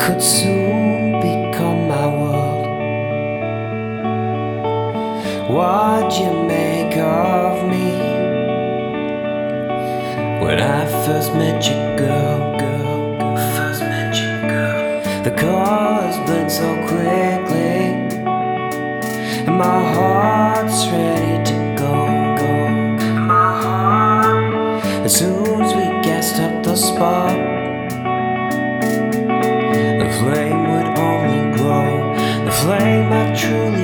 could soon become my world. What'd you make of me when I first met you, girl? First met you, girl. The colors blend so quickly, and my heart's ready to go. My heart, as soon as we gassed up the spark, the flame would only grow. The flame I truly